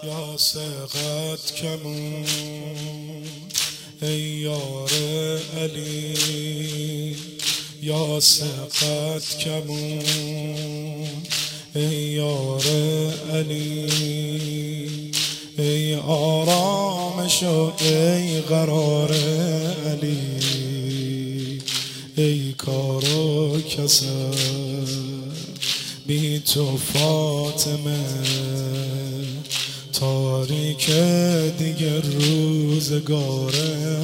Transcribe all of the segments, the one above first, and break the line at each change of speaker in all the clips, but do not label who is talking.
یا سقط کمون ای یار علی، یا سقط کمون ای یار علی، ای آرامش و ای قرار علی، ای کار و کسر بی تو فاطمه، تاریک دیگر روزگار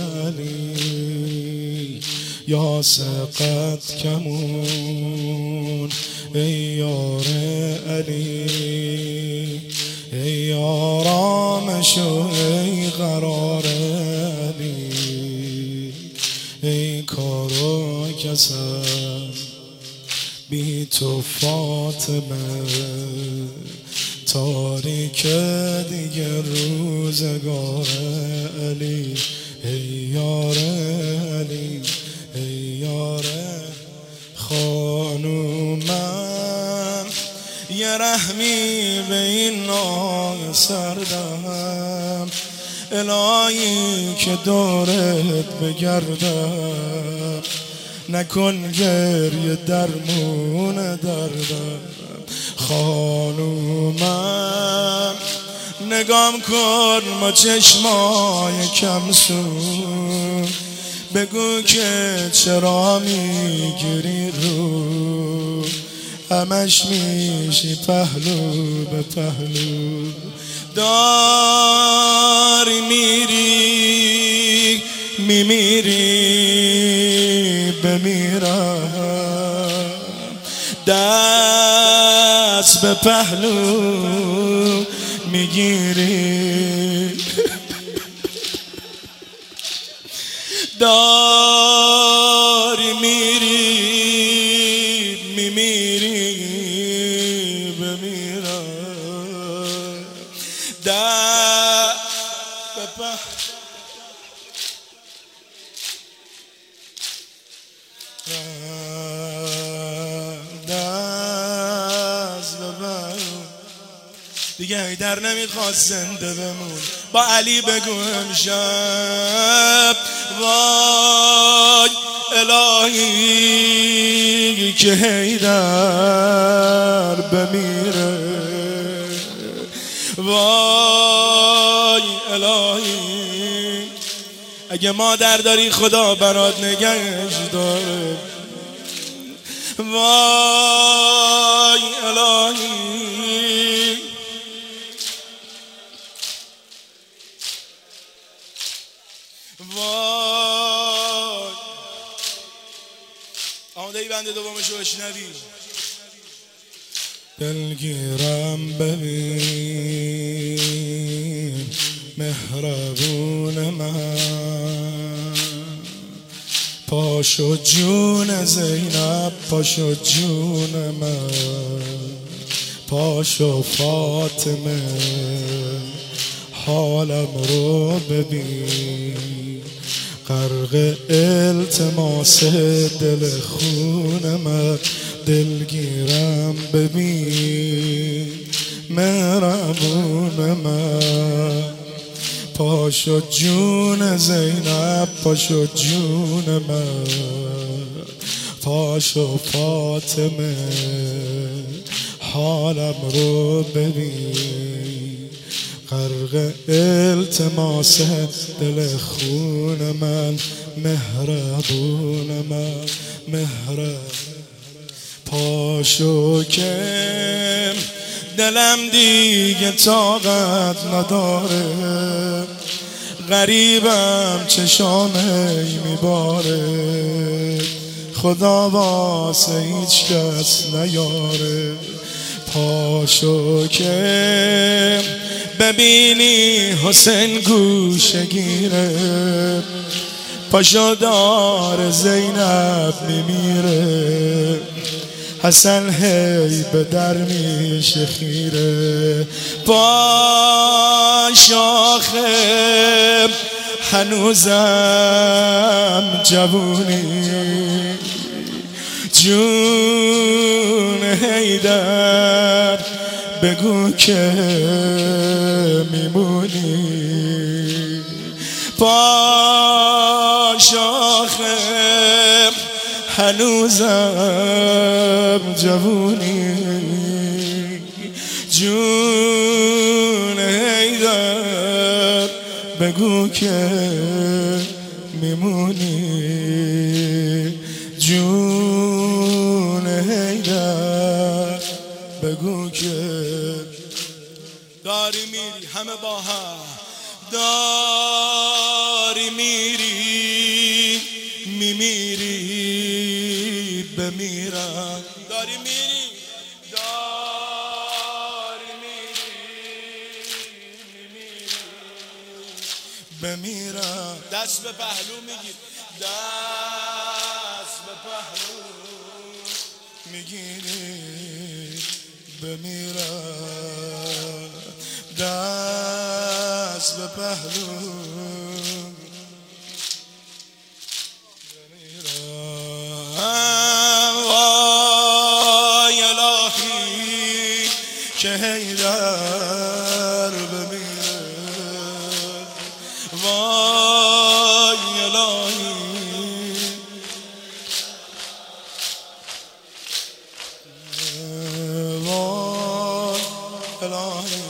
علی، یا سقط کمون ای یار علی، ای آرامش و ای قرار علی، ای کار و کسب بی تو فاطمه، تاریک دیگر روزگار علی، ای یار علی، ای یار خانومم، یه رحمی به این نای سردم، الهی که دورت بگردم، نکن گریه درمون دردم. خانومم نگام کن با چشمای کمسون، بگو که چرا میگیری رو، همش میشی پهلو به پهلو، داری میری میمیری بمیرم، دست به پهلو میگیری، داری میری میمیری بمیرم، دست به پهلو دیگه حیدر نمیخواست زنده بمون، با علی بگو امشب وای الهی که حیدر بمیره، وای الهی اگه مادر داری خدا برات نگهش داره، وای الهی وای. آماده ای بنده دومشو بشنوی. دلگیرم ببین مهربون من، پاشو جون زینب، پاشو جون من، پاشو فاطمه حالم رو ببین، غرق التماس دل خون من، دلگیرم ببین مهربون من، پاشو جون زینب، پاشو جون من، پاشو فاطمه حالم رو ببین، غرق التماس دل خون من، مهربون من مهربون، پاشو که دلم دیگه طاقت نداره، غریبم چشامه میباره، خدا واسه هیچ کس نیاره، پاشو که ببینی حسین گوشه گیره، پاشو دار زینب میمیره، حسن هی به در میشه خیره، باش آخه هنوزم جوونی، جون حیدر بگو که میمونی پا شاخه هنوزم جوونی جون حیدر بگو که میمونی جون حیدر بگو که داری میری همه با هم داری میری میمیری بمیرم داری میری داری میری میمیری بمیرم دست به پهلو میگیر دست به پهلو میگیری بمیرم دست به پهلو بمیرم وای الهی که حیدر بمیره وای الهی وای الهی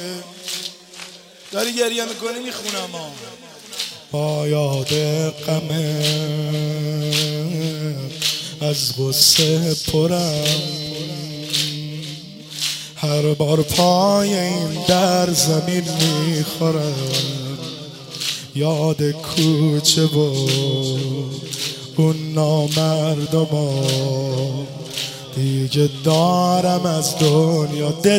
داری گریه میکنی میخونم با یاد غمه از غصه پرم هر بار پای این در زمین میخورم یاد کوچه و اون نامردما دیگه دارم از دنیا دل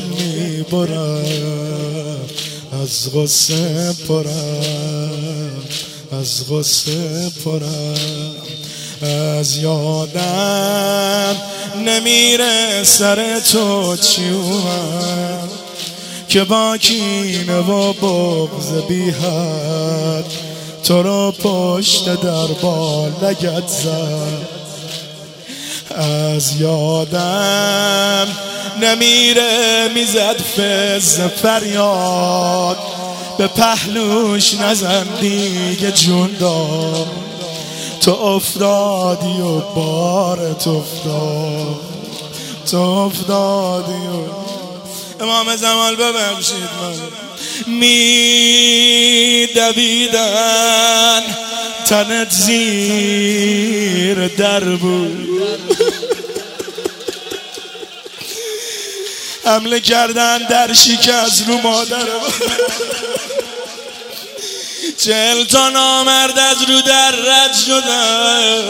میبرم از غصه پرم از غصه پرم از یادم نمیره سر تو چیوم که با کینه و بغض بی حد تو رو پشت دربار لگد زد از یادم نمیره میزد فز فریاد به پهلوش نزن دیگه جون دار تو افتادی و بارت افتاد تو افتادی و امام زمان ببخشید من می دویدن تنت زیر در بود حمله کردن در شکست رو مادر 40 تا نامرد از رو در رد شدن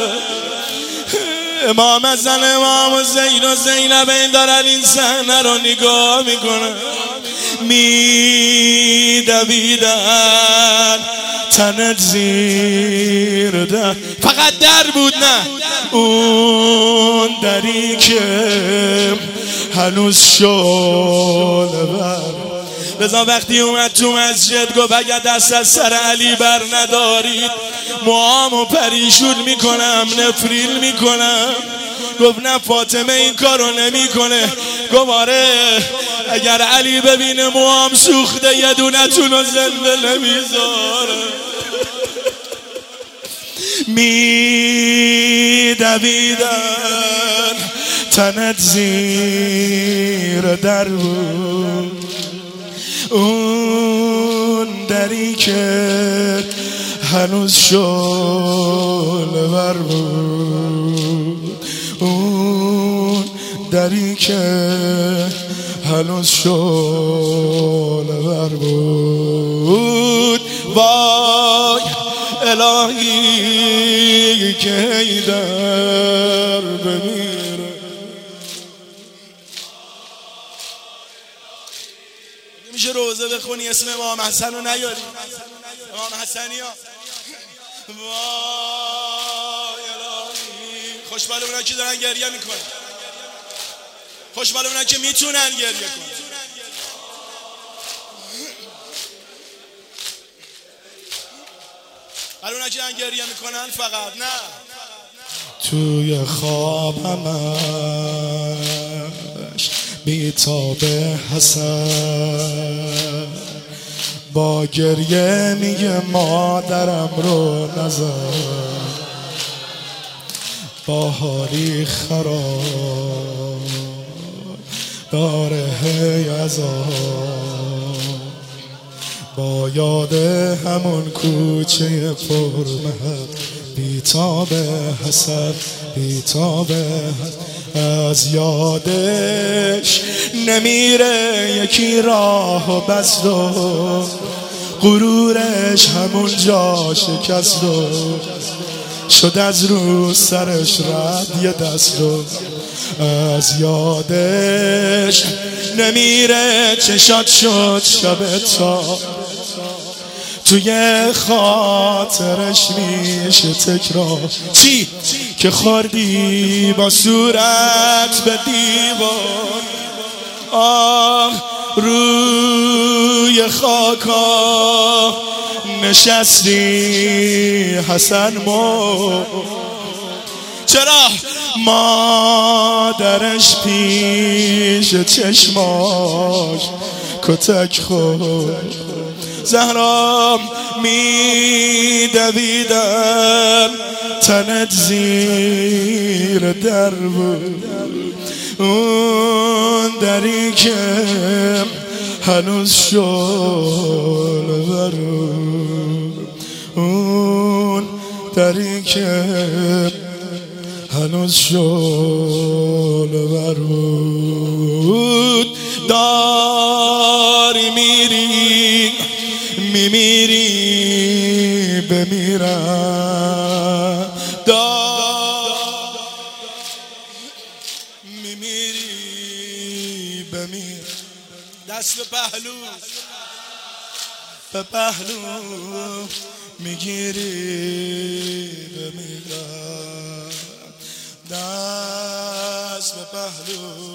امام زن امام حسین و زینب این دارن این صحنه رو نگاه میکنن میدویدن تنت زیر در فقط در بود نه اون دری که هنوز شعله بر بزا وقتی اومد تو مسجد گفت اگر دست از سر علی بر ندارید موامو پریشون میکنم نفریل میکنم گفت نه فاطمه این کارو نمیکنه گفت آره اگر علی ببینه موام سوخته یه دونتون رو زنده نمیذاره میدویدن تنت زیر در بود اون دری که هنوز شعله ور بود اون دری که هنوز شعله ور بود وای الهی که حیدر بمیره میشه روزه بخونی اسم امام حسن رو نیاری امام حسنی ها وای الهی خوشبال اونا که دارن گریه میکنن خوشبال اونا که میتونن گریه کنن حالا اونا که دارن گریه میکنن فقط نه توی خوابمش بیتاب حسن با گریه میگه مادرم رو نزن، با حالی خراب داره هی عذاب، با یاد همون کوچه پرمهر بیتاب حسد، بیتاب از یادش نمیره یکی راه و بست و غرورش همون جا شکست و شد از رو سرش رد یه دست و از یادش نمیره چشات شد شب تا توی خاطرش میشه تکرار چی که خوردی با صورت به دیوار، روی خاکا نشستی حسن مو، چرا مادرش پیش چشماش کتک خورد، زهرا میدویدم تنت زیر در بود، اون دری که هنوز شل برود، اون دری که هنوز شل برود، داری میری میمیری بمیرم، میمیری بمیرم، دست به پهلو به پهلو میگیری بمیرم، دست به پهلو